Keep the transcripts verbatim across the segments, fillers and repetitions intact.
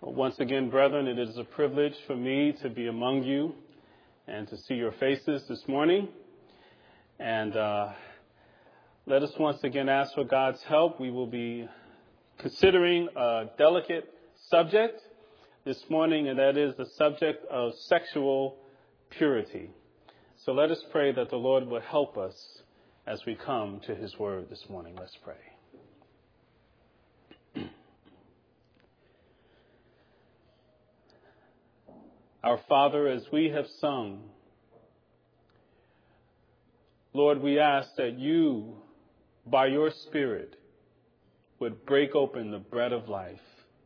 Once again, brethren, it is a privilege for me to be among you and to see your faces this morning. And uh, let us once again ask for God's help. We will be considering a delicate subject this morning, and that is the subject of sexual purity. So let us pray that the Lord will help us as we come to his word this morning. Let's pray. Our Father, as we have sung, Lord, we ask that you, by your Spirit, would break open the bread of life.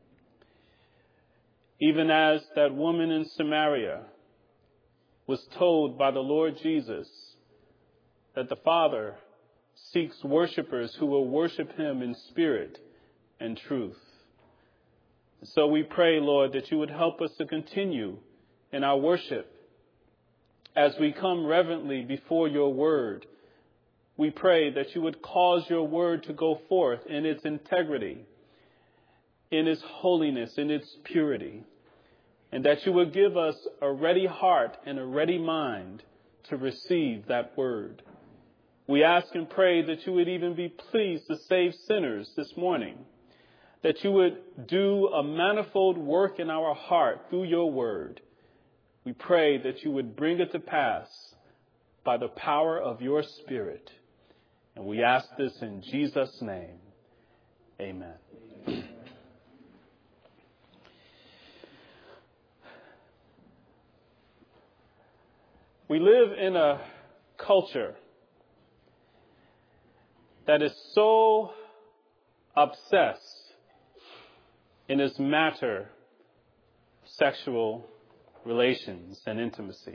Even as that woman in Samaria was told by the Lord Jesus that the Father seeks worshipers who will worship him in spirit and truth. So we pray, Lord, that you would help us to continue in our worship as we come reverently before your word. We pray that you would cause your word to go forth in its integrity, in its holiness, in its purity, and that you would give us a ready heart and a ready mind to receive that word. We ask and pray that you would even be pleased to save sinners this morning, that you would do a manifold work in our heart through your word. We pray that you would bring it to pass by the power of your Spirit. And we ask this in Jesus' name. Amen. We live in a culture that is so obsessed in this matter of sexual relations and intimacy.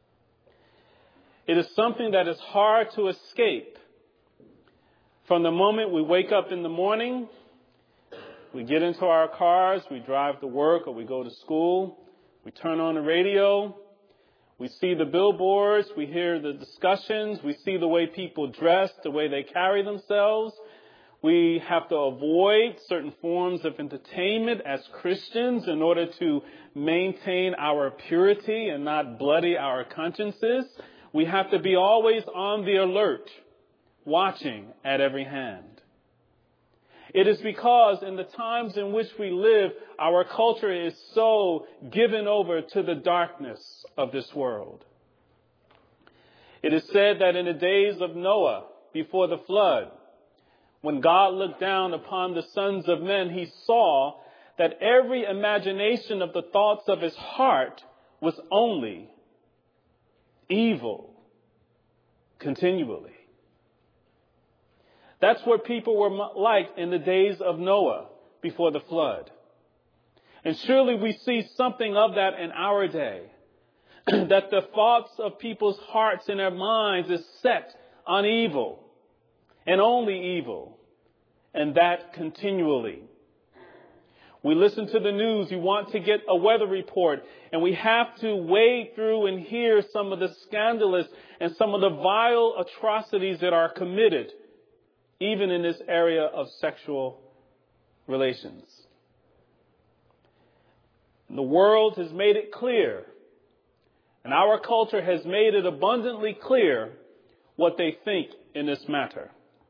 It is something that is hard to escape. From the moment we wake up in the morning, we get into our cars, we drive to work or we go to school, we turn on the radio, we see the billboards, we hear the discussions, we see the way people dress, the way they carry themselves. We have to avoid certain forms of entertainment as Christians in order to maintain our purity and not bloody our consciences. We have to be always on the alert, watching at every hand. It is because in the times in which we live, our culture is so given over to the darkness of this world. It is said that in the days of Noah, before the flood, when God looked down upon the sons of men, he saw that every imagination of the thoughts of his heart was only evil continually. That's what people were like in the days of Noah before the flood. And surely we see something of that in our day, that the thoughts of people's hearts and their minds is set on evil. And only evil, and that continually. We listen to the news, we want to get a weather report, and we have to wade through and hear some of the scandalous and some of the vile atrocities that are committed, even in this area of sexual relations. The world has made it clear, and our culture has made it abundantly clear what they think in this matter.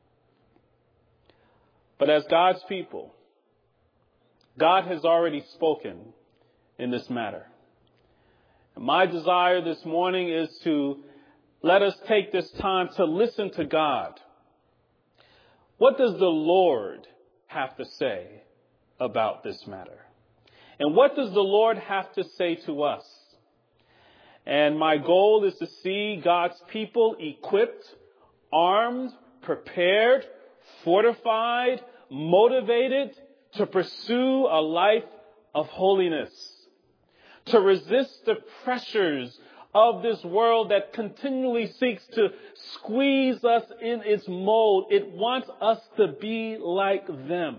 But as God's people, God has already spoken in this matter. And my desire this morning is to let us take this time to listen to God. What does the Lord have to say about this matter? And what does the Lord have to say to us? And my goal is to see God's people equipped, armed, prepared, fortified, motivated to pursue a life of holiness, to resist the pressures of this world that continually seeks to squeeze us in its mold. It wants us to be like them.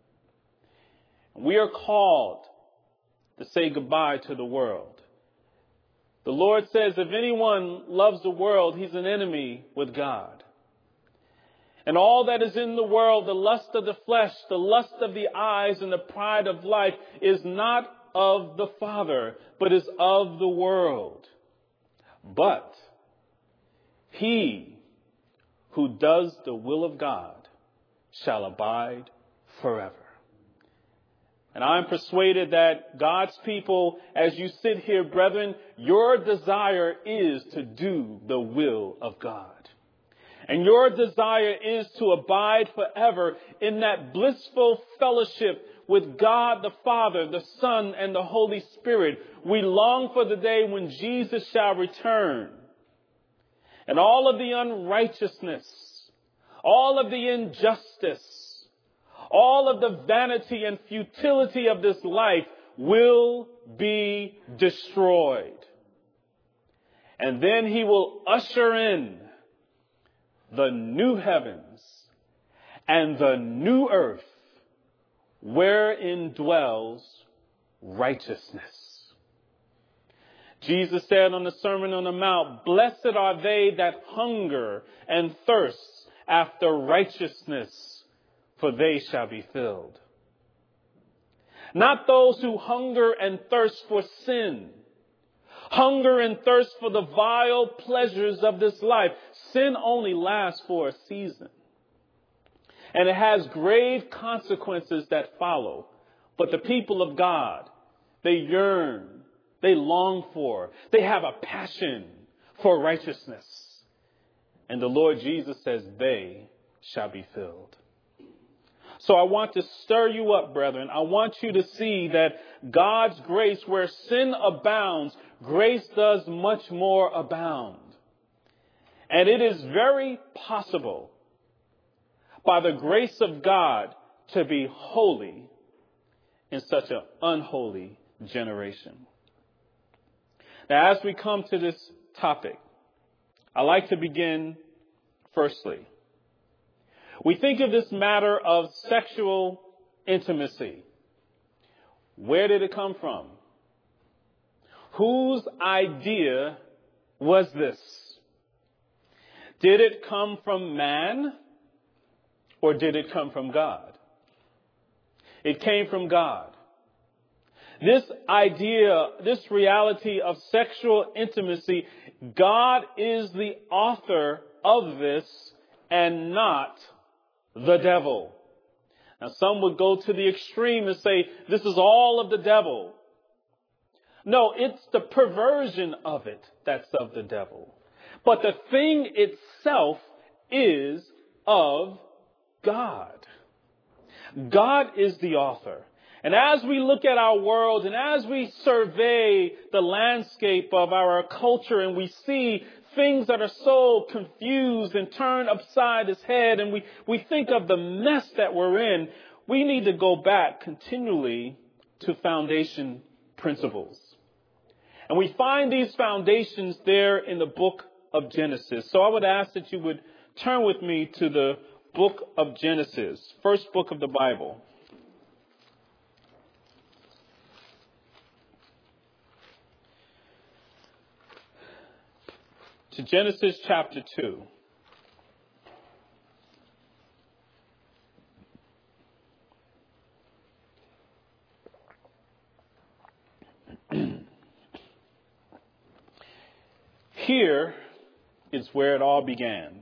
We are called to say goodbye to the world. The Lord says if anyone loves the world, he's an enemy with God. And all that is in the world, the lust of the flesh, the lust of the eyes, and the pride of life is not of the Father, but is of the world. But he who does the will of God shall abide forever. And I'm persuaded that God's people, as you sit here, brethren, your desire is to do the will of God. And your desire is to abide forever in that blissful fellowship with God the Father, the Son, and the Holy Spirit. We long for the day when Jesus shall return. And all of the unrighteousness, all of the injustice, all of the vanity and futility of this life will be destroyed. And then he will usher in the new heavens and the new earth wherein dwells righteousness. Jesus said on the Sermon on the Mount, "Blessed are they that hunger and thirst after righteousness, for they shall be filled." Not those who hunger and thirst for sin, hunger and thirst for the vile pleasures of this life. Sin only lasts for a season, and it has grave consequences that follow. But the people of God, they yearn, they long for, they have a passion for righteousness. And the Lord Jesus says they shall be filled. So I want to stir you up, brethren. I want you to see that God's grace, where sin abounds, grace does much more abound. And it is very possible, by the grace of God, to be holy in such an unholy generation. Now, as we come to this topic, I like to begin firstly. We think of this matter of sexual intimacy. Where did it come from? Whose idea was this? Did it come from man, or did it come from God? It came from God. This idea, this reality of sexual intimacy, God is the author of this and not the devil. Now, some would go to the extreme and say, this is all of the devil. No, it's the perversion of it that's of the devil. But the thing itself is of God. God is the author. And as we look at our world and as we survey the landscape of our culture and we see things that are so confused and turned upside its head, and we, we think of the mess that we're in, we need to go back continually to foundation principles. And we find these foundations there in the book of Genesis. So I would ask that you would turn with me to the book of Genesis, first book of the Bible. To Genesis chapter two. Here is where it all began.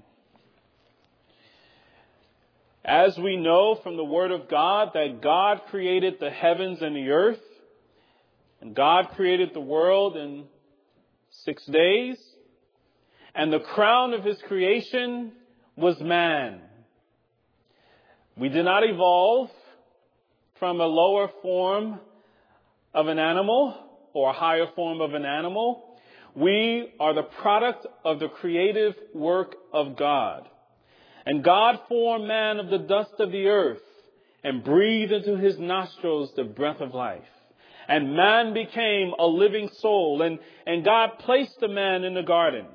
As we know from the Word of God that God created the heavens and the earth, and God created the world in six days, and the crown of his creation was man. We did not evolve from a lower form of an animal or a higher form of an animal. We are the product of the creative work of God. And God formed man of the dust of the earth and breathed into his nostrils the breath of life. And man became a living soul. And, and God placed the man in the garden.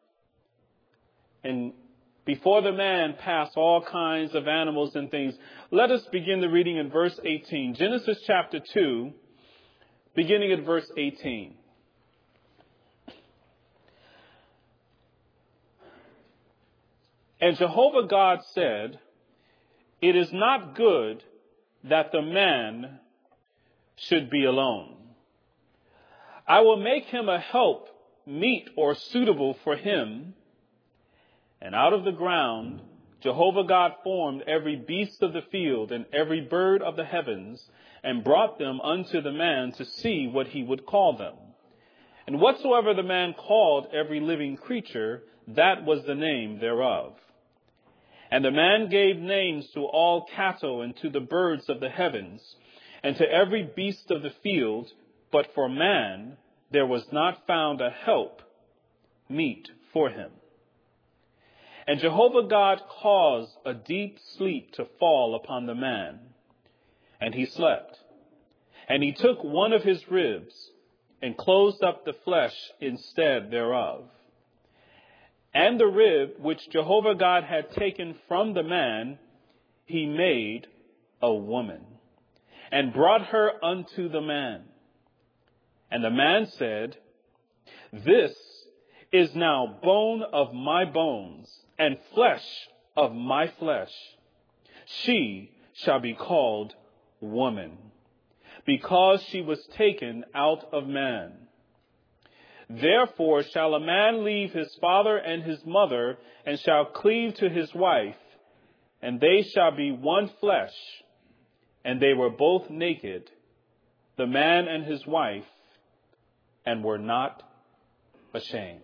And before the man passed all kinds of animals and things. Let us begin the reading in verse eighteen. Genesis chapter two, beginning at verse eighteen. And Jehovah God said, "It is not good that the man should be alone. I will make him a help meet or suitable for him. And out of the ground, Jehovah God formed every beast of the field and every bird of the heavens, and brought them unto the man to see what he would call them. And whatsoever the man called every living creature, that was the name thereof. And the man gave names to all cattle and to the birds of the heavens, and to every beast of the field, but for man there was not found a help meet for him. And Jehovah God caused a deep sleep to fall upon the man, and he slept. And he took one of his ribs, and closed up the flesh instead thereof. And the rib which Jehovah God had taken from the man, he made a woman, and brought her unto the man. And the man said, This is now bone of my bones, and flesh of my flesh. She shall be called woman, because she was taken out of man. Therefore shall a man leave his father and his mother, and shall cleave to his wife, and they shall be one flesh. And they were both naked, the man and his wife, and were not ashamed.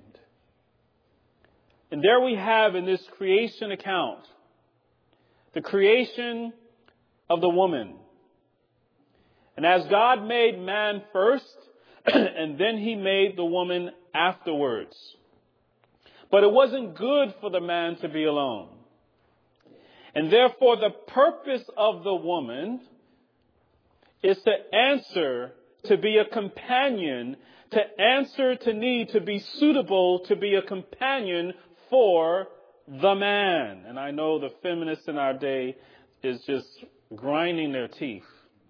And there we have in this creation account, the creation of the woman. And as God made man first, and then he made the woman afterwards. But it wasn't good for the man to be alone. And therefore the purpose of the woman is to answer, to be a companion, to answer to need, to be suitable, to be a companion for the man. And I know the feminists in our day is just grinding their teeth.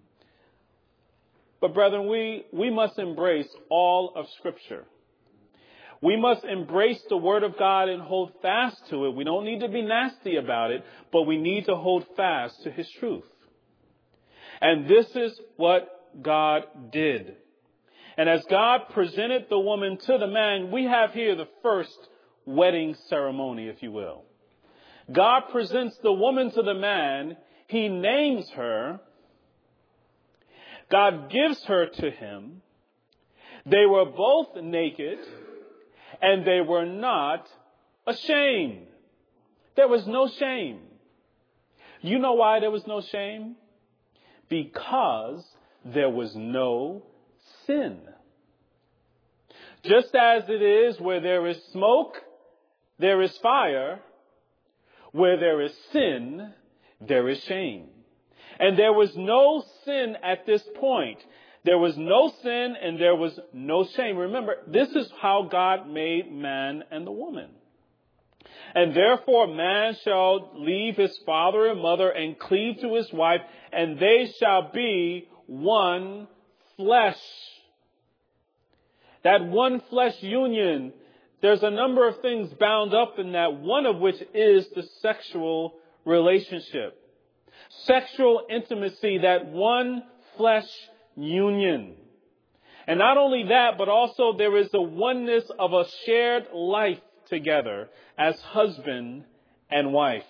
But brethren, we, we must embrace all of Scripture. We must embrace the Word of God and hold fast to it. We don't need to be nasty about it, but we need to hold fast to His truth. And this is what God did. And as God presented the woman to the man, we have here the first wedding ceremony, if you will. God presents the woman to the man. He names her. God gives her to him. They were both naked, and they were not ashamed. There was no shame. You know why there was no shame? Because there was no sin. Just as it is where there is smoke, there is fire. Where there is sin, there is shame. And there was no sin at this point. There was no sin and there was no shame. Remember, this is how God made man and the woman. And therefore man shall leave his father and mother and cleave to his wife, and they shall be one flesh. That one flesh union, there's a number of things bound up in that, one of which is the sexual relationship. Sexual intimacy, that one flesh union. And not only that, but also there is the oneness of a shared life together as husband and wife.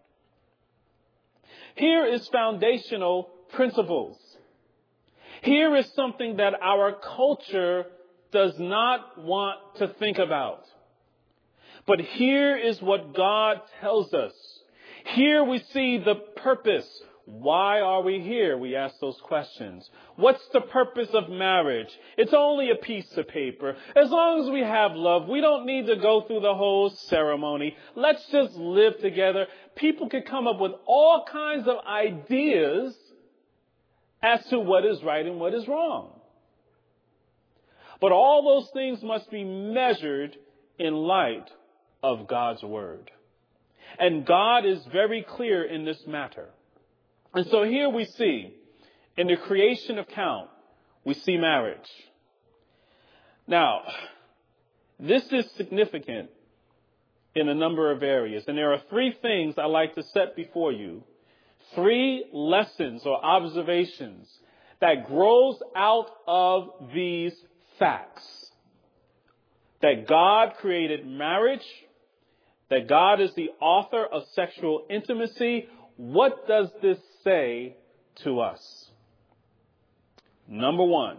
Here is foundational principles. Here is something that our culture does not want to think about. But here is what God tells us. Here we see the purpose. Why are we here? We ask those questions. What's the purpose of marriage? It's only a piece of paper. As long as we have love, we don't need to go through the whole ceremony. Let's just live together. People can come up with all kinds of ideas as to what is right and what is wrong. But all those things must be measured in light of God's word. And God is very clear in this matter. And so here we see, in the creation account, we see marriage. Now, this is significant in a number of areas. And there are three things I like to set before you. Three lessons or observations that grows out of these facts. That God created marriage, that God is the author of sexual intimacy. What does this say to us? Number one,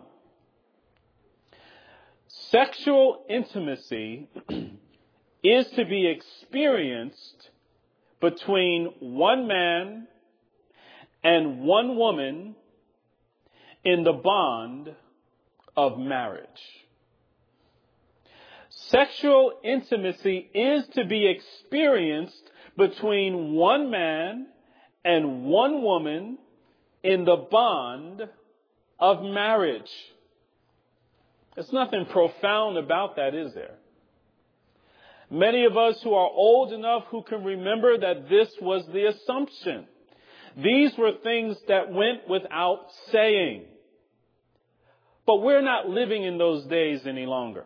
sexual intimacy is to be experienced between one man and one woman in the bond of marriage. Sexual intimacy is to be experienced between one man and one woman in the bond of marriage. There's nothing profound about that, is there? Many of us who are old enough who can remember that this was the assumption. These were things that went without saying. But we're not living in those days any longer.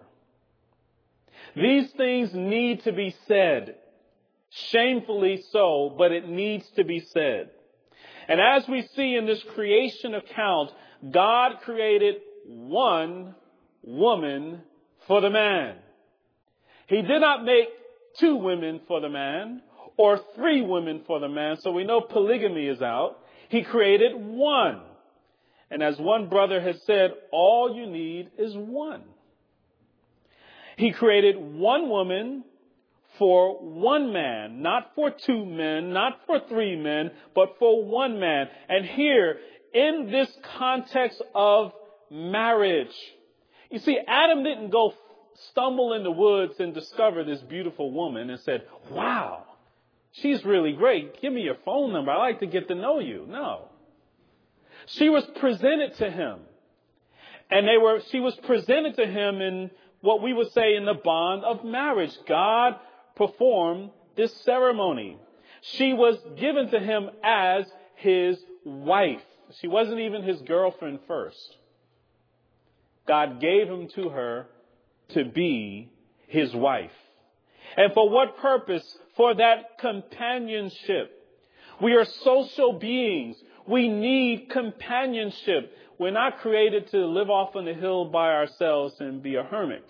These things need to be said. Shamefully so, but it needs to be said. And as we see in this creation account, God created one woman for the man. He did not make two women for the man or three women for the man. So we know polygamy is out. He created one. And as one brother has said, all you need is one. He created one woman for one man, not for two men, not for three men, but for one man. And here, in this context of marriage, you see, Adam didn't go stumble in the woods and discover this beautiful woman and said, wow, she's really great. Give me your phone number. I'd like to get to know you. No. She was presented to him. And they were, she was presented to him in what we would say in the bond of marriage. God performed this ceremony. She was given to him as his wife. She wasn't even his girlfriend first. God gave him to her to be his wife. And for what purpose? For that companionship. We are social beings. We need companionship. We're not created to live off on the hill by ourselves and be a hermit.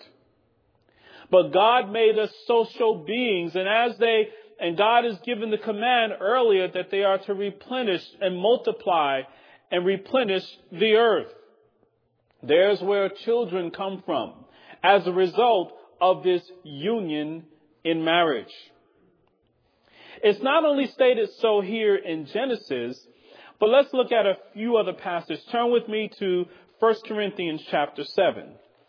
But God made us social beings. And as they, and God has given the command earlier that they are to replenish and multiply and replenish the earth. There's where children come from as a result of this union in marriage. It's not only stated so here in Genesis, but let's look at a few other passages. Turn with me to First Corinthians chapter seven.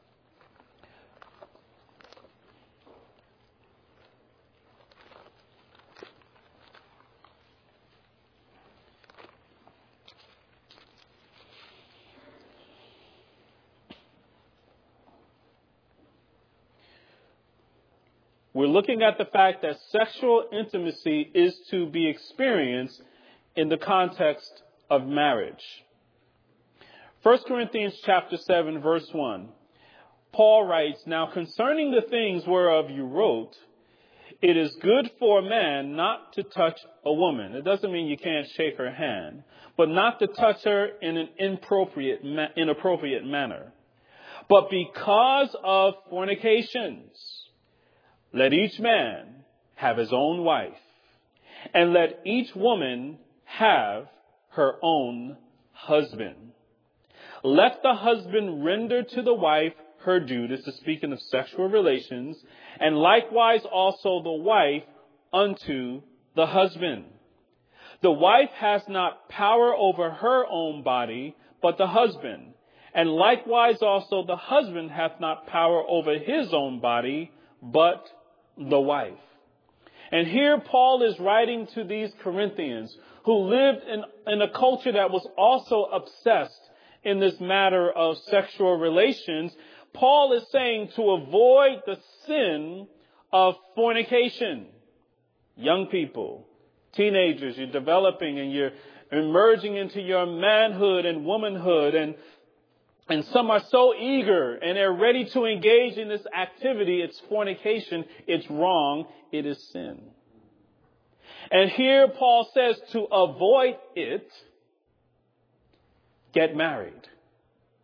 We're looking at the fact that sexual intimacy is to be experienced in the context of marriage. First Corinthians chapter seven, verse one. Paul writes, "Now concerning the things whereof you wrote, it is good for a man not to touch a woman." It doesn't mean you can't shake her hand, but not to touch her in an inappropriate, inappropriate manner. But because of fornications, let each man have his own wife, and let each woman have her own husband. Let the husband render to the wife her due. This is speaking of sexual relations, and likewise also the wife unto the husband. The wife has not power over her own body, but the husband. And likewise also the husband hath not power over his own body, but the wife. And here Paul is writing to these Corinthians who lived in, in a culture that was also obsessed in this matter of sexual relations. Paul is saying to avoid the sin of fornication. Young people, teenagers, you're developing and you're emerging into your manhood and womanhood, and And some are so eager and they're ready to engage in this activity. It's fornication. It's wrong. It is sin. And here Paul says to avoid it, get married.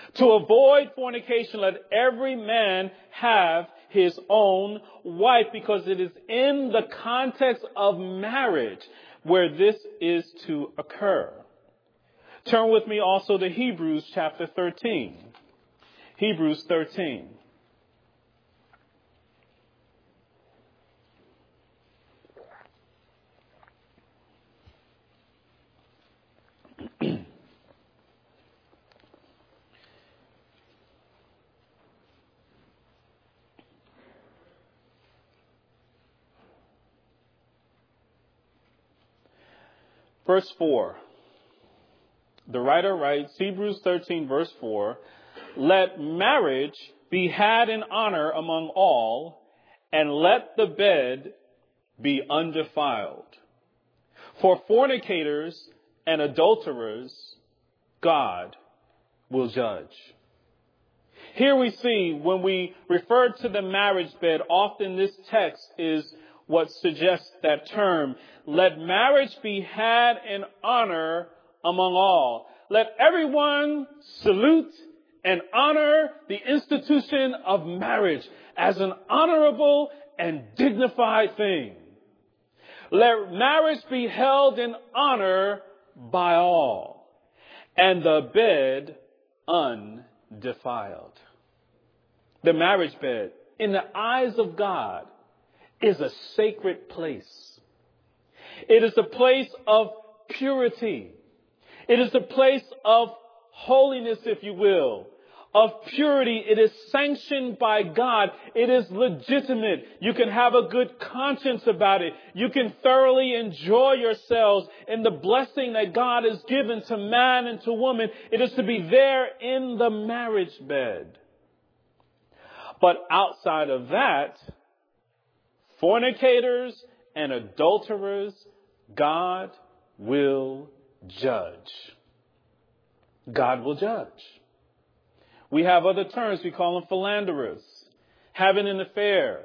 To avoid fornication, let every man have his own wife, because it is in the context of marriage where this is to occur. Turn with me also to Hebrews chapter thirteen. Hebrews thirteen. Verse four. The writer writes, Hebrews thirteen, verse four, let marriage be had in honor among all, and let the bed be undefiled. For fornicators and adulterers, God will judge. Here we see, when we refer to the marriage bed, often this text is what suggests that term. Let marriage be had in honor among all. Let everyone salute and honor the institution of marriage as an honorable and dignified thing. Let marriage be held in honor by all, and the bed undefiled. The marriage bed, in the eyes of God, is a sacred place. It is a place of purity. It is a place of holiness, if you will, of purity. It is sanctioned by God. It is legitimate. You can have a good conscience about it. You can thoroughly enjoy yourselves in the blessing that God has given to man and to woman. It is to be there in the marriage bed. But outside of that, fornicators and adulterers, God will judge. God will judge. We have other terms. We call them philanderers, having an affair,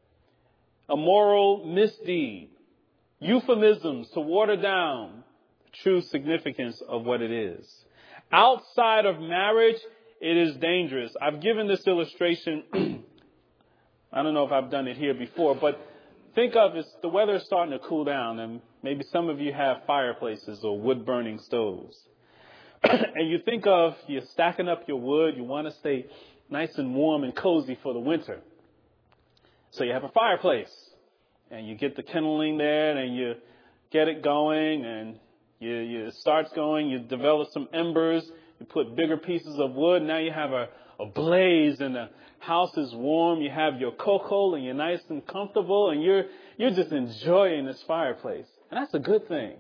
a moral misdeed, euphemisms to water down the true significance of what it is. Outside of marriage, it is dangerous. I've given this illustration. I don't know if I've done it here before, but think of it, the weather is starting to cool down, and maybe some of you have fireplaces or wood-burning stoves. And you think of, you're stacking up your wood, you want to stay nice and warm and cozy for the winter. So you have a fireplace, and you get the kindling there, and you get it going, and you, you, it starts going, you develop some embers, you put bigger pieces of wood, now you have a, a blaze, and the house is warm, you have your cocoa, and you're nice and comfortable, and you're, you're just enjoying this fireplace. And that's a good thing.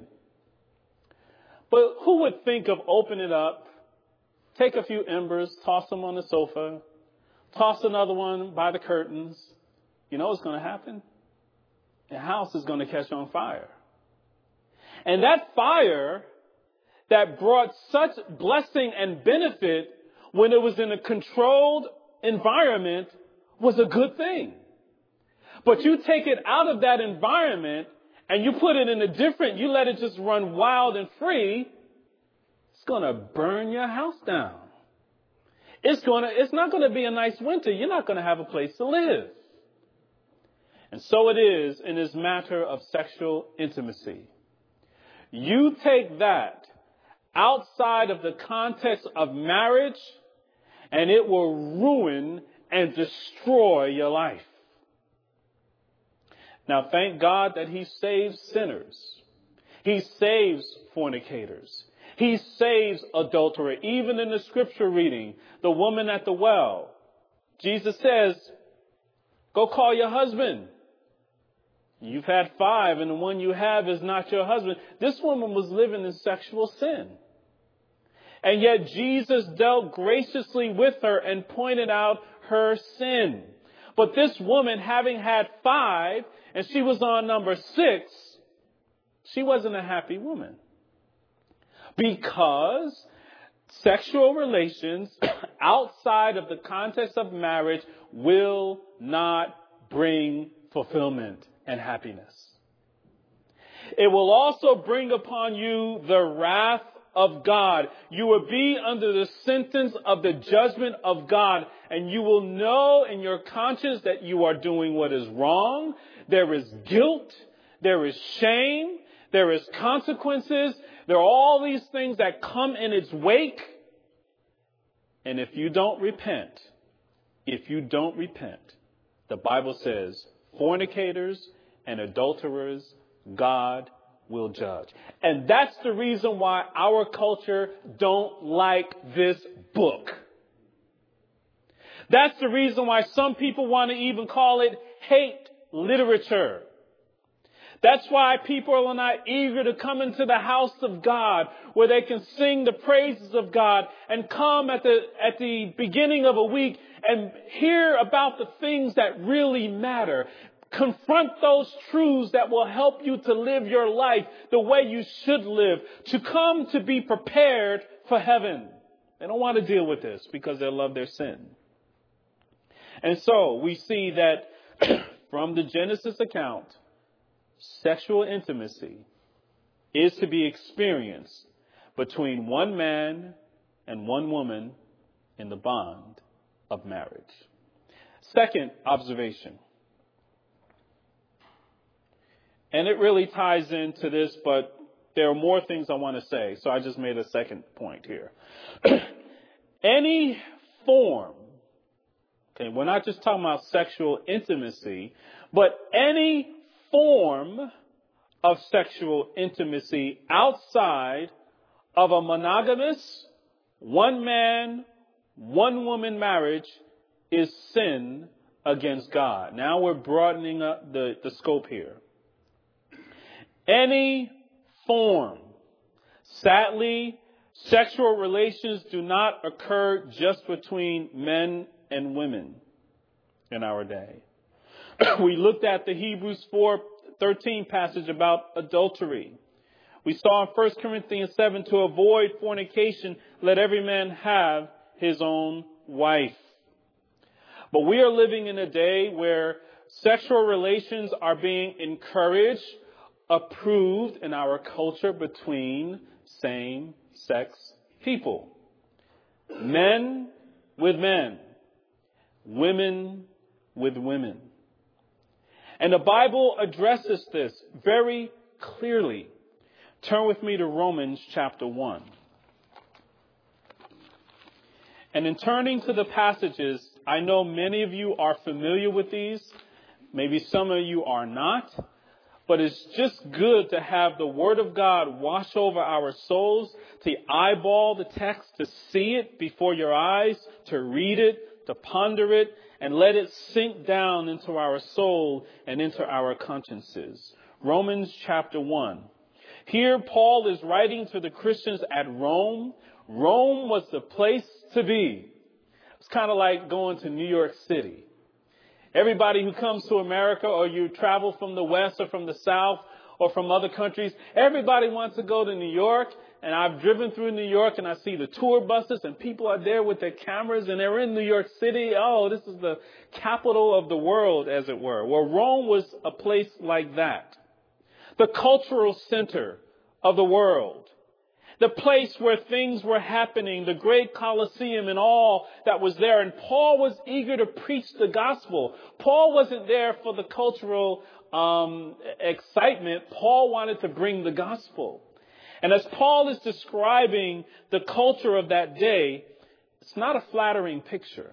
But who would think of opening it up, take a few embers, toss them on the sofa, toss another one by the curtains? You know what's going to happen? The house is going to catch on fire. And that fire that brought such blessing and benefit when it was in a controlled environment was a good thing. But you take it out of that environment and you put it in a different, you let it just run wild and free, it's going to burn your house down. It's going to, it's not going to be a nice winter. You're not going to have a place to live. And so it is in this matter of sexual intimacy. You take that outside of the context of marriage, and it will ruin and destroy your life. Now, thank God that He saves sinners. He saves fornicators. He saves adulterer. Even in the scripture reading, the woman at the well, Jesus says, go call your husband. You've had five, and the one you have is not your husband. This woman was living in sexual sin. And yet Jesus dealt graciously with her and pointed out her sin. But this woman, having had five, and she was on number six, she wasn't a happy woman. Because sexual relations outside of the context of marriage will not bring fulfillment and happiness. It will also bring upon you the wrath of God. You will be under the sentence of the judgment of God, and you will know in your conscience that you are doing what is wrong. There is guilt. There is shame. There is consequences. There are all these things that come in its wake. And if you don't repent, if you don't repent, the Bible says fornicators and adulterers, God will judge. And that's the reason why our culture don't like this book. That's the reason why some people want to even call it hate literature. That's why people are not eager to come into the house of God, where they can sing the praises of God and come at the at the beginning of a week and hear about the things that really matter. Confront those truths that will help you to live your life the way you should live, to come to be prepared for heaven. They don't want to deal with this because they love their sin. And so we see that from the Genesis account, sexual intimacy is to be experienced between one man and one woman in the bond of marriage. Second observation. And it really ties into this, but there are more things I want to say. So I just made a second point here. Any form, okay, we're not just talking about sexual intimacy, but any form of sexual intimacy outside of a monogamous, one man, one woman marriage is sin against God. Now we're broadening up the, the scope here. Any form. Sadly, sexual relations do not occur just between men and women in our day. We looked at the Hebrews four thirteen passage about adultery. We saw in First Corinthians seven, to avoid fornication, let every man have his own wife. But we are living in a day where sexual relations are being encouraged, approved in our culture between same-sex people. Men with men. Women with women. And the Bible addresses this very clearly. Turn with me to Romans chapter one. And in turning to the passages, I know many of you are familiar with these. Maybe some of you are not. But it's just good to have the Word of God wash over our souls, to eyeball the text, to see it before your eyes, to read it, to ponder it, and let it sink down into our soul and into our consciences. Romans chapter one. Here Paul is writing to the Christians at Rome. Rome was the place to be. It's kind of like going to New York City. Everybody who comes to America, or you travel from the West or from the South or from other countries, everybody wants to go to New York. And I've driven through New York and I see the tour buses and people are there with their cameras and they're in New York City. Oh, this is the capital of the world, as it were. Well, Rome was a place like that. The cultural center of the world. The place where things were happening, the great Colosseum and all that was there. And Paul was eager to preach the gospel. Paul wasn't there for the cultural um, excitement. Paul wanted to bring the gospel. And as Paul is describing the culture of that day, it's not a flattering picture.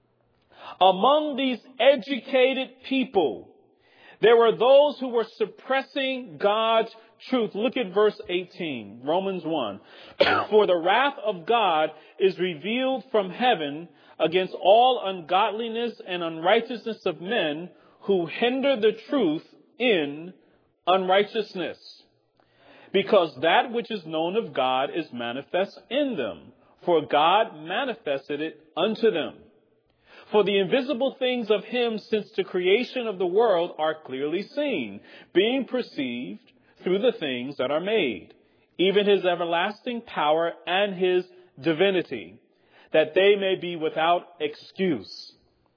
Among these educated people, there were those who were suppressing God's truth. Look at verse eighteen, Romans one. For the wrath of God is revealed from heaven against all ungodliness and unrighteousness of men who hinder the truth in unrighteousness. Because that which is known of God is manifest in them, for God manifested it unto them. For the invisible things of him since the creation of the world are clearly seen, being perceived through the things that are made, even his everlasting power and his divinity, that they may be without excuse.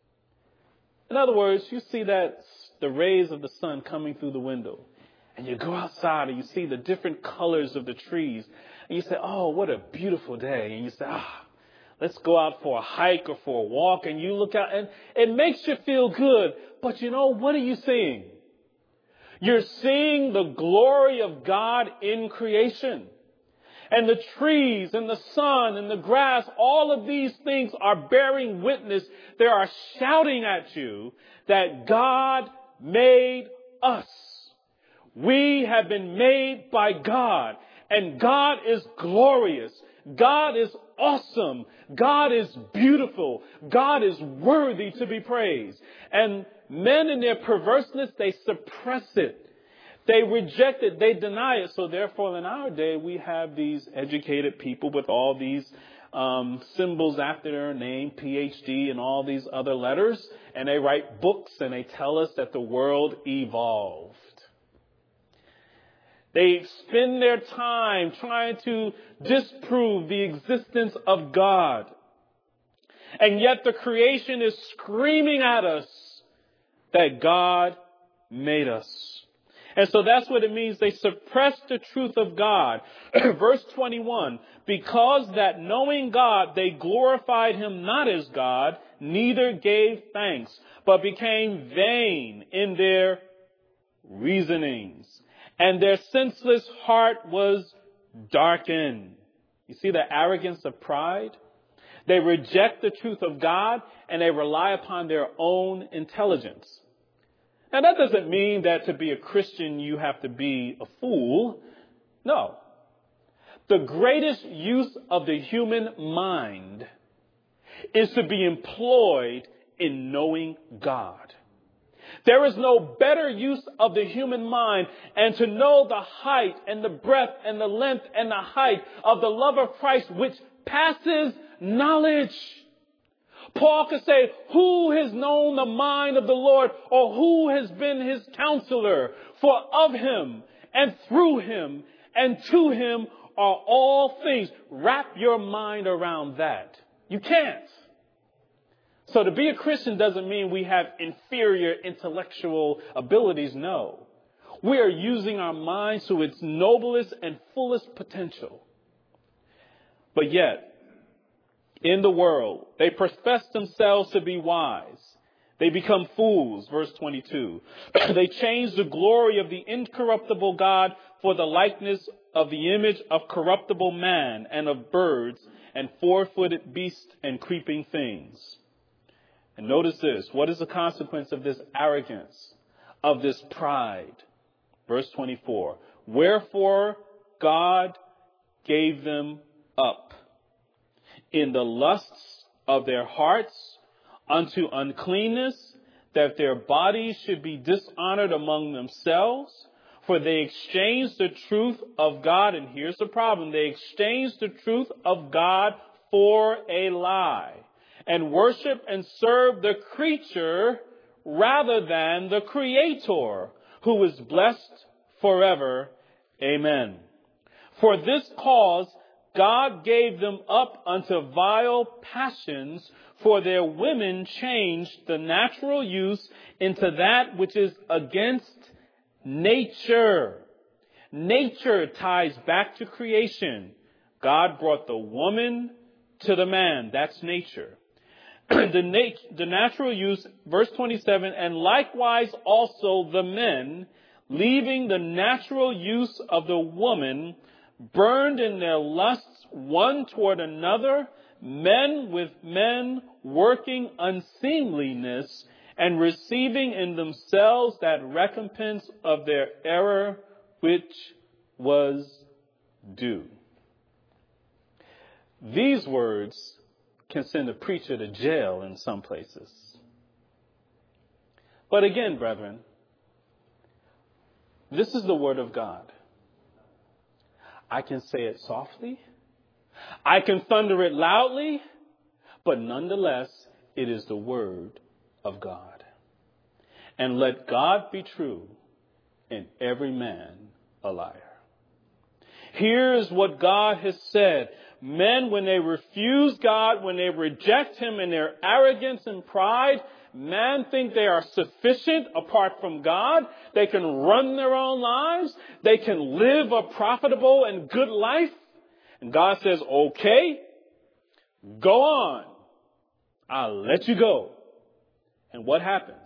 In other words, you see that the rays of the sun coming through the window, and you go outside and you see the different colors of the trees, And you say, oh, what a beautiful day. And you say, ah, let's go out for a hike or for a walk. And you look out and it makes you feel good. But you know, what are you seeing? You're seeing the glory of God in creation. And the trees and the sun and the grass, all of these things are bearing witness. They are shouting at you that God made us. We have been made by God, and God is glorious. God is awesome. God is beautiful. God is worthy to be praised. And men in their perverseness, they suppress it. They reject it. They deny it. So therefore, in our day, we have these educated people with all these um, symbols after their name, P H D and all these other letters. And they write books and they tell us that the world evolved. They spend their time trying to disprove the existence of God. And yet the creation is screaming at us that God made us. And so that's what it means. They suppress the truth of God. Verse twenty-one, because that knowing God, they glorified him not as God, neither gave thanks, but became vain in their reasonings. And their senseless heart was darkened. You see the arrogance of pride? They reject the truth of God and they rely upon their own intelligence. Now, that doesn't mean that to be a Christian, you have to be a fool. No. The greatest use of the human mind is to be employed in knowing God. There is no better use of the human mind and to know the height and the breadth and the length and the height of the love of Christ, which passes knowledge. Paul could say, who has known the mind of the Lord, or who has been his counselor? For of him and through him and to him are all things. Wrap your mind around that. You can't. So to be a Christian doesn't mean we have inferior intellectual abilities. No. We are using our minds to its noblest and fullest potential. But yet, in the world, they profess themselves to be wise. They become fools, verse twenty-two. They change the glory of the incorruptible God for the likeness of the image of corruptible man and of birds and four-footed beasts and creeping things. And notice this. What is the consequence of this arrogance, of this pride? Verse twenty-four. Wherefore God gave them up in the lusts of their hearts unto uncleanness, that their bodies should be dishonored among themselves. For they exchanged the truth of God, and here's the problem, they exchanged the truth of God for a lie, and worship and serve the creature rather than the Creator, who is blessed forever. Amen. For this cause God gave them up unto vile passions, for their women changed the natural use into that which is against nature. Nature ties back to creation. God brought the woman to the man. That's nature. the, nat- the natural use, verse twenty-seven, and likewise also the men, leaving the natural use of the woman, burned in their lusts one toward another, men with men working unseemliness, and receiving in themselves that recompense of their error which was due. These words can send a preacher to jail in some places. But again, brethren, this is the word of God. I can say it softly. I can thunder it loudly. But nonetheless, it is the word of God. And let God be true and every man a liar. Here's what God has said. Men, when they refuse God, when they reject him in their arrogance and pride, men think they are sufficient apart from God. They can run their own lives. They can live a profitable and good life. And God says, okay, go on. I'll let you go. And what happens?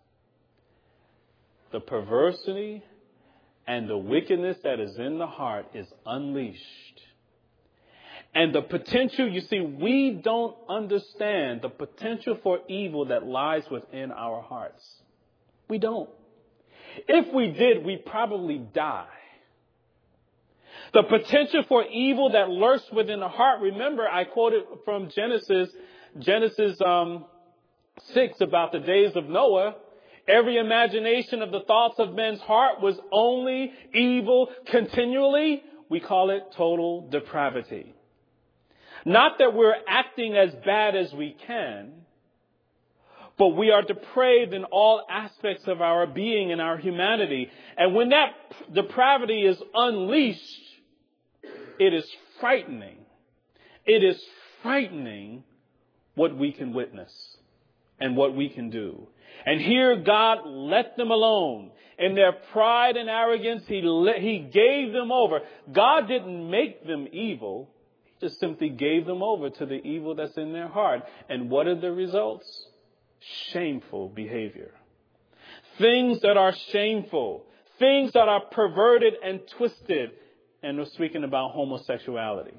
The perversity and the wickedness that is in the heart is unleashed. And the potential, you see, we don't understand the potential for evil that lies within our hearts. We don't. If we did, we'd probably die. The potential for evil that lurks within the heart. Remember, I quoted from Genesis, Genesis um, six about the days of Noah. Every imagination of the thoughts of men's heart was only evil continually. We call it total depravity. Not that we're acting as bad as we can, but we are depraved in all aspects of our being and our humanity. And when that depravity is unleashed, it is frightening. It is frightening what we can witness and what we can do. And here God let them alone. In their pride and arrogance, he, let, he gave them over. God didn't make them evil. He just simply gave them over to the evil that's in their heart. And what are the results? Shameful behavior. Things that are shameful. Things that are perverted and twisted. And we're speaking about homosexuality.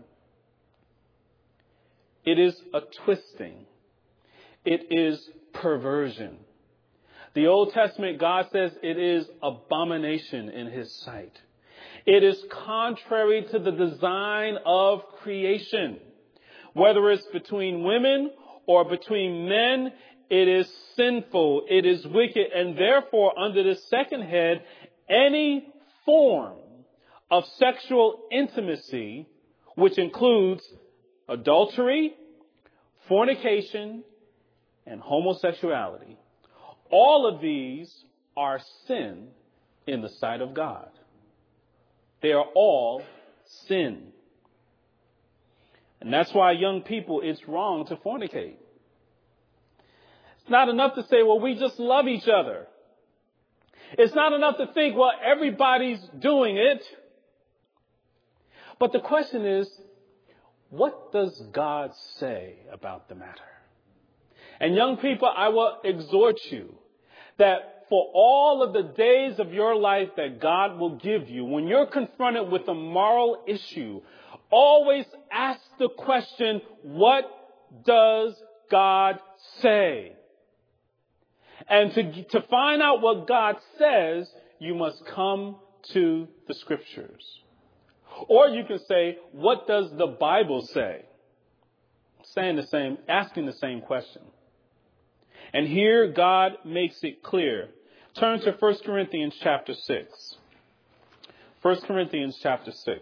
It is a twisting. It is perversion. The Old Testament, God says it is abomination in his sight. It is contrary to the design of creation. Whether it's between women or between men, it is sinful, it is wicked, and therefore under the second head, any form of sexual intimacy, which includes adultery, fornication, and homosexuality. All of these are sin in the sight of God. They are all sin. And that's why young people, it's wrong to fornicate. It's not enough to say, well, we just love each other. It's not enough to think, well, everybody's doing it. But the question is, what does God say about the matter? And young people, I will exhort you that for all of the days of your life that God will give you, when you're confronted with a moral issue, always ask the question, what does God say? And to, to find out what God says, you must come to the scriptures. Or you can say, what does the Bible say? Saying the same, asking the same question. And here God makes it clear. Turn to First Corinthians chapter six. First Corinthians chapter six.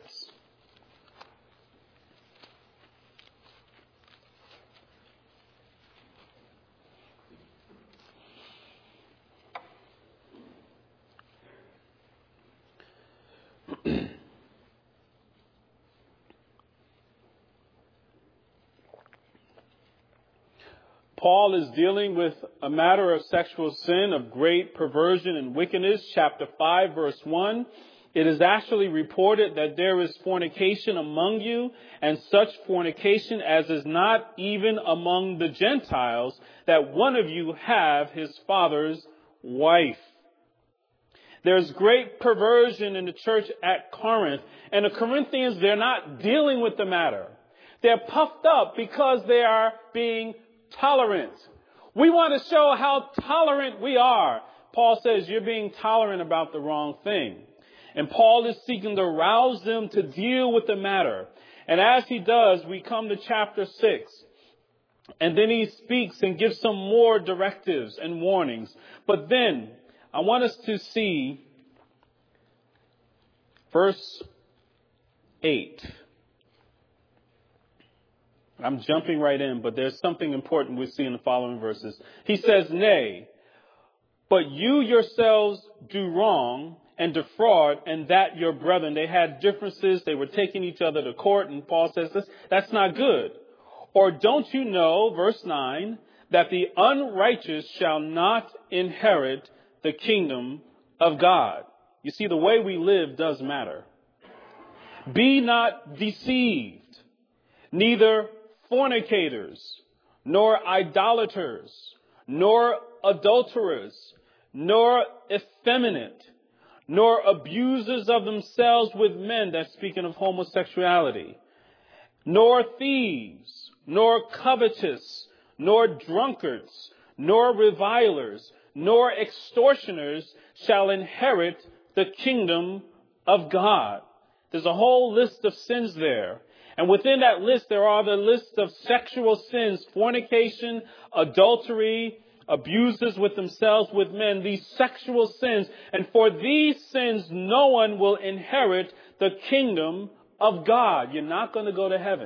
Paul is dealing with a matter of sexual sin, of great perversion and wickedness. Chapter five, verse one. It is actually reported that there is fornication among you, and such fornication as is not even among the Gentiles, that one of you have his father's wife. There's great perversion in the church at Corinth, and the Corinthians, they're not dealing with the matter. They're puffed up because they are being tolerant. We want to show how tolerant we are. Paul says you're being tolerant about the wrong thing. And Paul is seeking to rouse them to deal with the matter. And as he does, we come to chapter six. And then he speaks and gives some more directives and warnings. But then I want us to see verse eight. I'm jumping right in, but there's something important we see in the following verses. He says, nay, but you yourselves do wrong and defraud, and that your brethren. They had differences. They were taking each other to court. And Paul says, this, that's not good. Or don't you know, verse nine, that the unrighteous shall not inherit the kingdom of God. You see, the way we live does matter. Be not deceived. neither fornicators, nor idolaters, nor adulterers, nor effeminate, nor abusers of themselves with men, that's speaking of homosexuality, nor thieves, nor covetous, nor drunkards, nor revilers, nor extortioners shall inherit the kingdom of God. There's a whole list of sins there. And within that list, there are the list of sexual sins, fornication, adultery, abuses with themselves with men, these sexual sins. And for these sins, no one will inherit the kingdom of God. You're not going to go to heaven.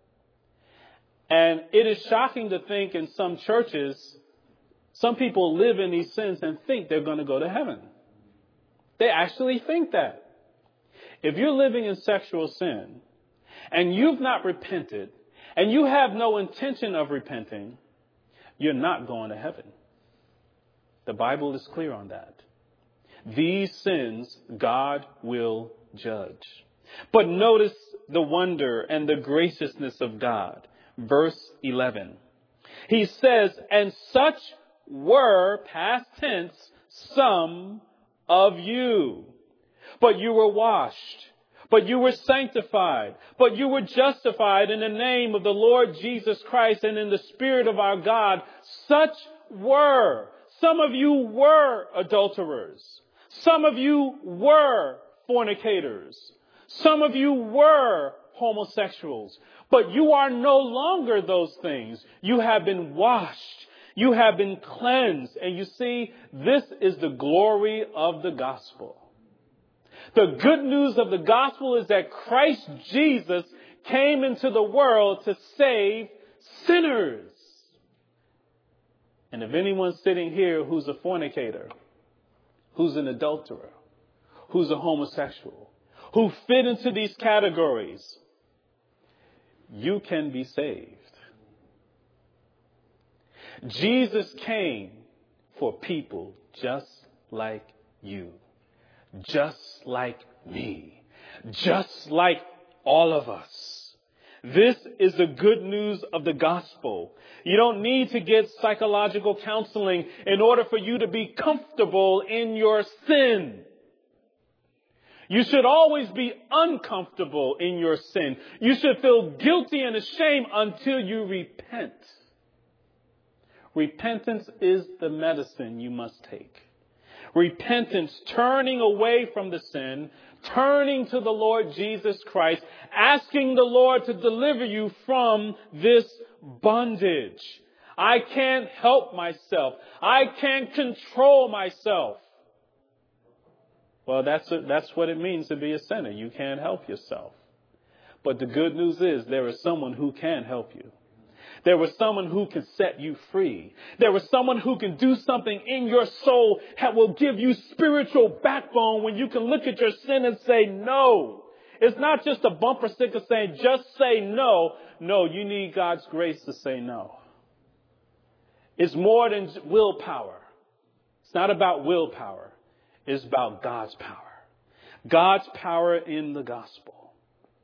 And it is shocking to think in some churches, some people live in these sins and think they're going to go to heaven. They actually think that. If you're living in sexual sin and you've not repented and you have no intention of repenting, you're not going to heaven. The Bible is clear on that. These sins God will judge. But notice the wonder and the graciousness of God. Verse eleven. He says, and such were, past tense, some of you. But you were washed, but you were sanctified, but you were justified in the name of the Lord Jesus Christ and in the Spirit of our God. Such were. Some of you were adulterers. Some of you were fornicators. Some of you were homosexuals. But you are no longer those things. You have been washed. You have been cleansed. And you see, this is the glory of the gospel. The good news of the gospel is that Christ Jesus came into the world to save sinners. And if anyone's sitting here who's a fornicator, who's an adulterer, who's a homosexual, who fit into these categories, you can be saved. Jesus came for people just like you, just like me, just like all of us. This is the good news of the gospel. You don't need to get psychological counseling in order for you to be comfortable in your sin. You should always be uncomfortable in your sin. You should feel guilty and ashamed until you repent. Repentance is the medicine you must take. Repentance, turning away from the sin, turning to the Lord Jesus Christ, asking the Lord to deliver you from this bondage. I can't help myself. I can't control myself. Well, that's a, that's what it means to be a sinner. You can't help yourself. But the good news is there is someone who can help you. There was someone who can set you free. There was someone who can do something in your soul that will give you spiritual backbone when you can look at your sin and say no. It's not just a bumper sticker saying just say no. No, you need God's grace to say no. It's more than willpower. It's not about willpower. It's about God's power. God's power in the gospel.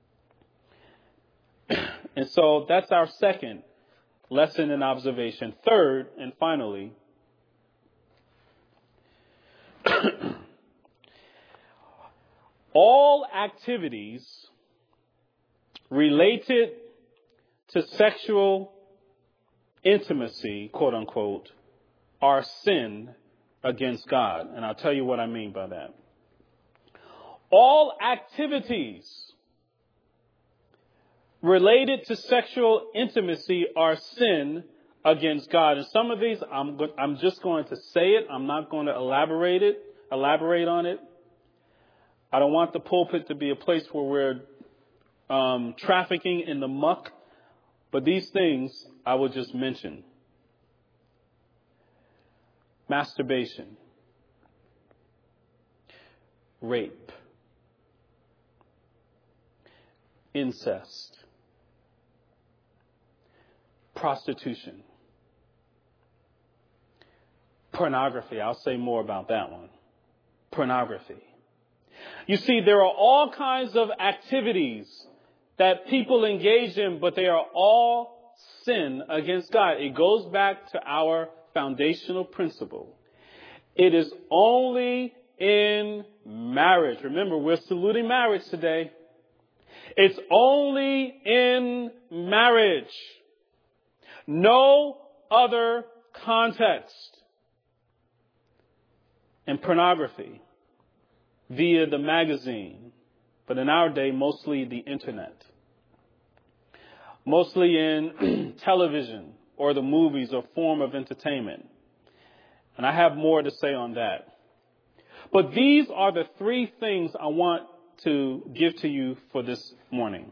And so that's our second lesson and observation. Third, and finally, all activities related to sexual intimacy, quote unquote, are sin against God. And I'll tell you what I mean by that. All activities related to sexual intimacy are sin against God. And some of these, I'm, go- I'm just going to say it. I'm not going to elaborate it, elaborate on it. I don't want the pulpit to be a place where we're um, trafficking in the muck. But these things I will just mention. Masturbation, rape, incest, prostitution, pornography. I'll say more about that one. Pornography. You see, there are all kinds of activities that people engage in, but they are all sin against God. It goes back to our foundational principle. It is only in marriage. Remember, we're saluting marriage today. It's only in marriage. No other context. And pornography via the magazine, but in our day, mostly the internet. Mostly in television or the movies or form of entertainment. And I have more to say on that. But these are the three things I want to give to you for this morning.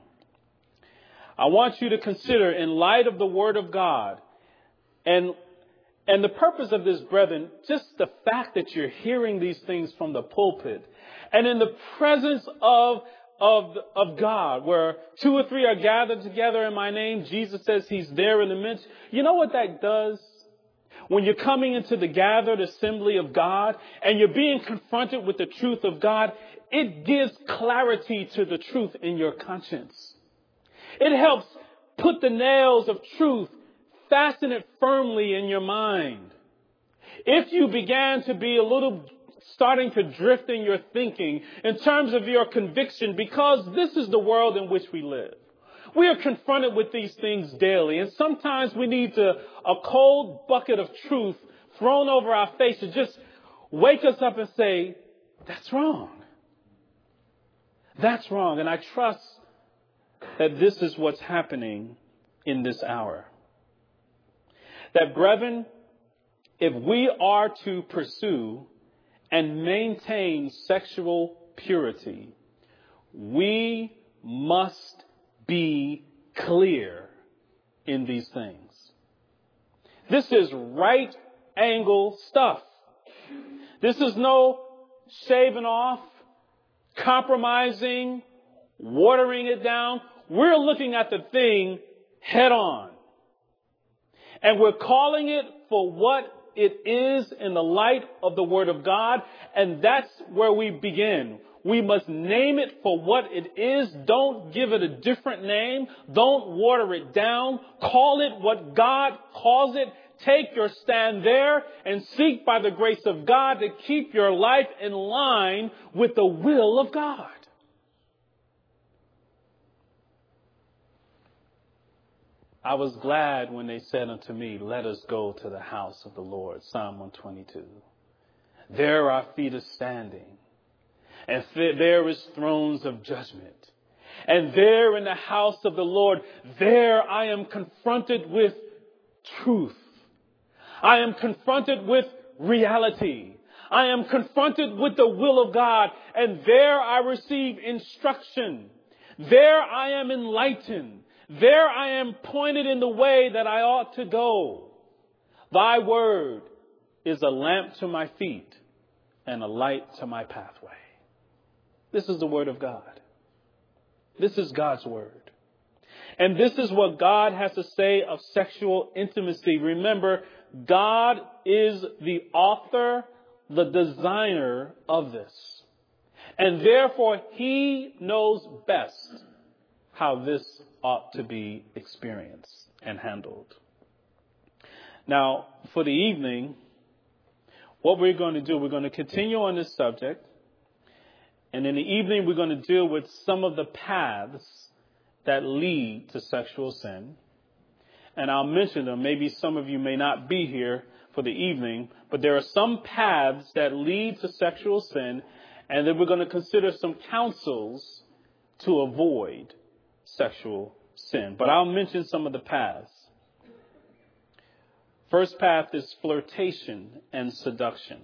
I want you to consider, in light of the Word of God, and and the purpose of this, brethren, just the fact that you're hearing these things from the pulpit and in the presence of Of, of God, where two or three are gathered together in my name. Jesus says he's there in the midst. You know what that does? When you're coming into the gathered assembly of God and you're being confronted with the truth of God, it gives clarity to the truth in your conscience. It helps put the nails of truth, fasten it firmly in your mind. If you began to be a little starting to drift in your thinking in terms of your conviction, because this is the world in which we live. We are confronted with these things daily, and sometimes we need to, a cold bucket of truth thrown over our face to just wake us up and say, that's wrong. That's wrong. And I trust that this is what's happening in this hour. That, brethren, if we are to pursue and maintain sexual purity, we must be clear in these things. This is right angle stuff. This is no shaving off, compromising, watering it down. We're looking at the thing head on. And we're calling it for what it is in the light of the Word of God. And that's where we begin. We must name it for what it is. Don't give it a different name. Don't water it down. Call it what God calls it. Take your stand there and seek by the grace of God to keep your life in line with the will of God. I was glad when they said unto me, let us go to the house of the Lord. Psalm one twenty-two. There our feet are standing, and there is thrones of judgment. And there in the house of the Lord, there I am confronted with truth. I am confronted with reality. I am confronted with the will of God. And there I receive instruction. There I am enlightened. There I am pointed in the way that I ought to go. Thy word is a lamp to my feet and a light to my pathway. This is the word of God. This is God's word. And this is what God has to say of sexual intimacy. Remember, God is the author, the designer of this. And therefore, he knows best how this ought to be experienced and handled. Now, for the evening, what we're going to do, we're going to continue on this subject. And in the evening, we're going to deal with some of the paths that lead to sexual sin. And I'll mention them. Maybe some of you may not be here for the evening, but there are some paths that lead to sexual sin. And then we're going to consider some counsels to avoid sexual sin. But I'll mention some of the paths. First path is flirtation and seduction.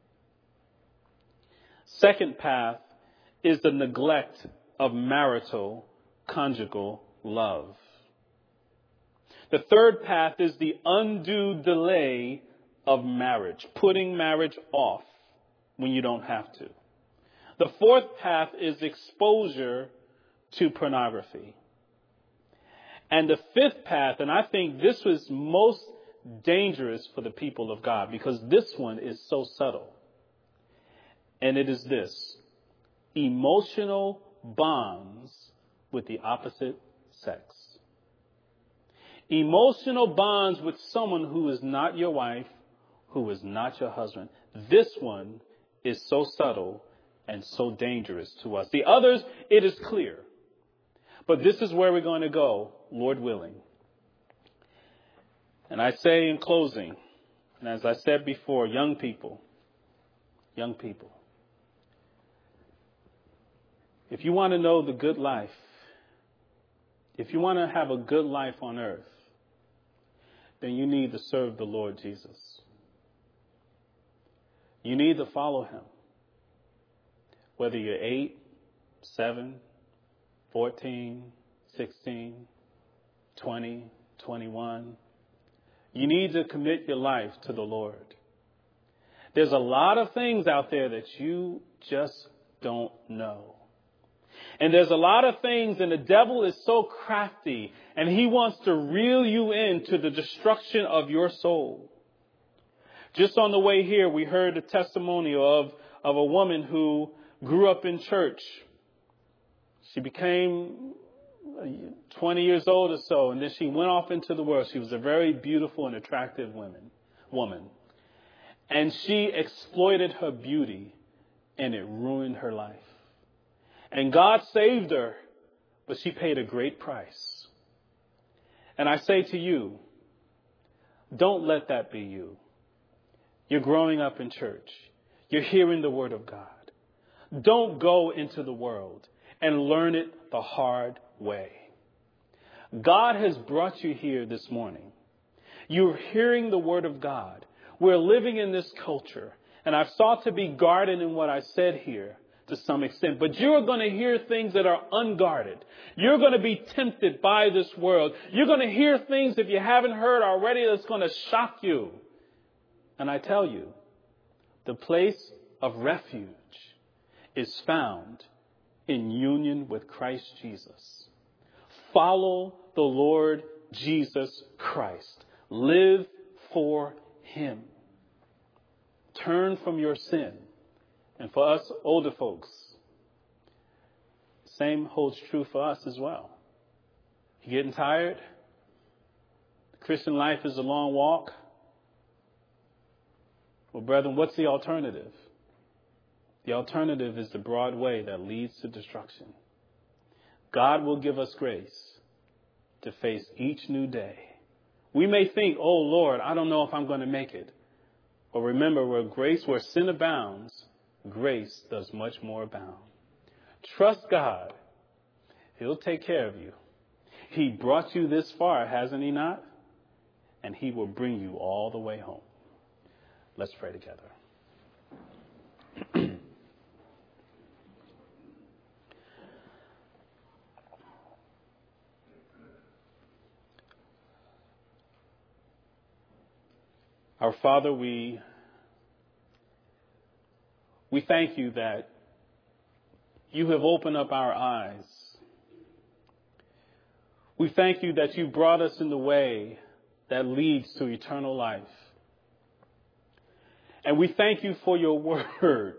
Second path is the neglect of marital, conjugal love. The third path is the undue delay of marriage, putting marriage off when you don't have to. The fourth path is exposure to pornography. And the fifth path, and I think this was most dangerous for the people of God because this one is so subtle. And it is this: emotional bonds with the opposite sex. Emotional bonds with someone who is not your wife, who is not your husband. This one is so subtle and so dangerous to us. The others, it is clear. But this is where we're going to go, Lord willing. And I say in closing, and as I said before, young people, young people, if you want to know the good life, if you want to have a good life on earth, then you need to serve the Lord Jesus. You need to follow him. Whether you're eight, seven, fourteen, sixteen, twenty, twenty-one, you need to commit your life to the Lord. There's a lot of things out there that you just don't know. And there's a lot of things, and the devil is so crafty, and he wants to reel you into the destruction of your soul. Just on the way here, we heard a testimonial of, of a woman who grew up in church. She became twenty years old or so, and then she went off into the world. She was a very beautiful and attractive woman, woman. And she exploited her beauty, and it ruined her life. And God saved her, but she paid a great price. And I say to you, don't let that be you. You're growing up in church. You're hearing the word of God. Don't go into the world and learn it the hard way. God has brought you here this morning. You're hearing the word of God. We're living in this culture, and I've sought to be guarded in what I said here to some extent, but you're going to hear things that are unguarded. You're going to be tempted by this world. You're going to hear things, if you haven't heard already, that's going to shock you. And I tell you, the place of refuge is found in union with Christ Jesus. Follow the Lord Jesus Christ. Live for him. Turn from your sin. And for us older folks, same holds true for us as well. You getting tired? The Christian life is a long walk. Well, brethren, what's the alternative? The alternative is the broad way that leads to destruction. God will give us grace to face each new day. We may think, oh, Lord, I don't know if I'm going to make it. But remember, where grace, where sin abounds, grace does much more abound. Trust God. He'll take care of you. He brought you this far, hasn't he not? And he will bring you all the way home. Let's pray together. Our Father, we we thank you that you have opened up our eyes. We thank you that you brought us in the way that leads to eternal life. And we thank you for your word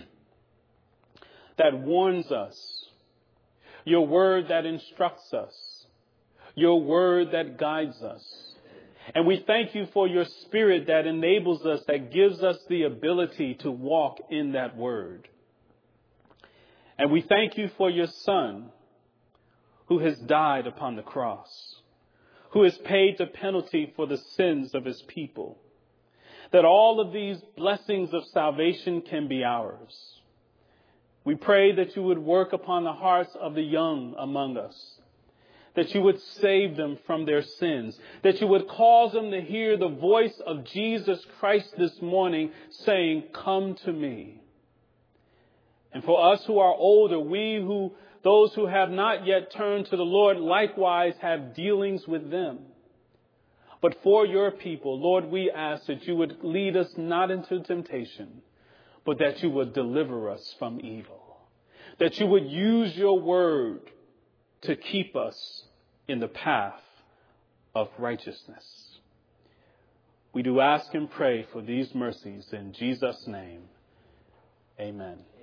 that warns us, your word that instructs us, your word that guides us. And we thank you for your spirit that enables us, that gives us the ability to walk in that word. And we thank you for your Son who has died upon the cross, who has paid the penalty for the sins of his people, that all of these blessings of salvation can be ours. We pray that you would work upon the hearts of the young among us, that you would save them from their sins, that you would cause them to hear the voice of Jesus Christ this morning saying, come to me. And for us who are older, we who, those who have not yet turned to the Lord, likewise have dealings with them. But for your people, Lord, we ask that you would lead us not into temptation, but that you would deliver us from evil, that you would use your word to keep us in the path of righteousness. We do ask and pray for these mercies in Jesus' name. Amen.